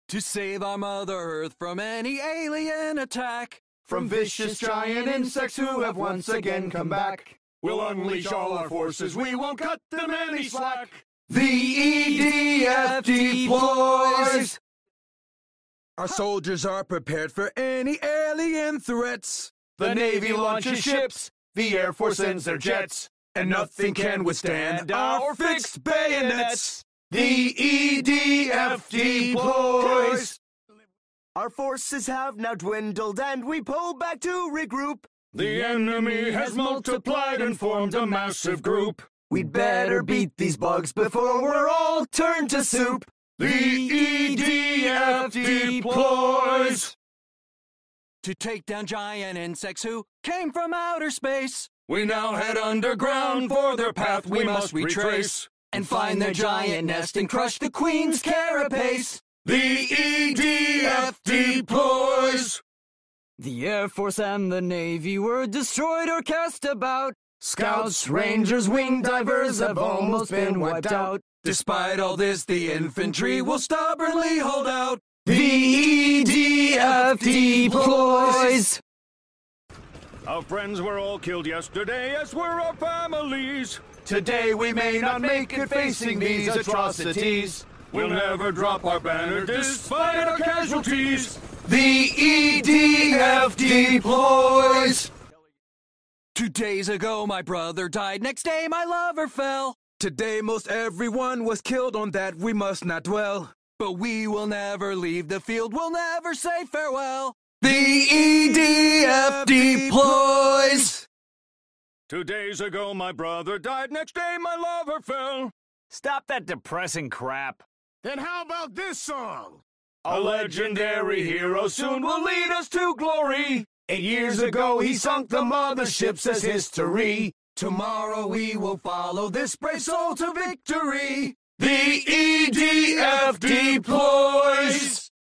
to save our Mother Earth from any alien attack. From vicious giant insects who have once again come back. We'll unleash all our forces, we won't cut them any slack. The EDF deploys! Our soldiers are prepared for any alien threats. The Navy launches ships, the Air Force sends their jets, and nothing can withstand our fixed bayonets. The EDF deploys! Our forces have now dwindled and we pull back to regroup. The enemy has multiplied and formed a massive group. We'd better beat these bugs before we're all turned to soup. The EDF deploys! To take down giant insects who came from outer space. We now head underground, for their path we must retrace. And find their giant nest and crush the Queen's carapace. The EDF deploys! The Air Force and the Navy were destroyed or cast about. Scouts, Rangers, wing divers have almost been wiped out. Despite all this, the infantry will stubbornly hold out. The EDF deploys! Our friends were all killed yesterday, as were our families. Today we may not make it facing these atrocities. We'll never drop our banner despite our casualties. The EDF deploys! 2 days ago my brother died, next day my lover fell. Today most everyone was killed, on that we must not dwell. But we will never leave the field, we'll never say farewell. The EDF deploys! 2 days ago my brother died, next day my lover fell. Stop that depressing crap. Then how about this song? A legendary hero soon will lead us to glory. 8 years ago he sunk the mothership, says history. Tomorrow we will follow this brave soul to victory. The EDF deploys!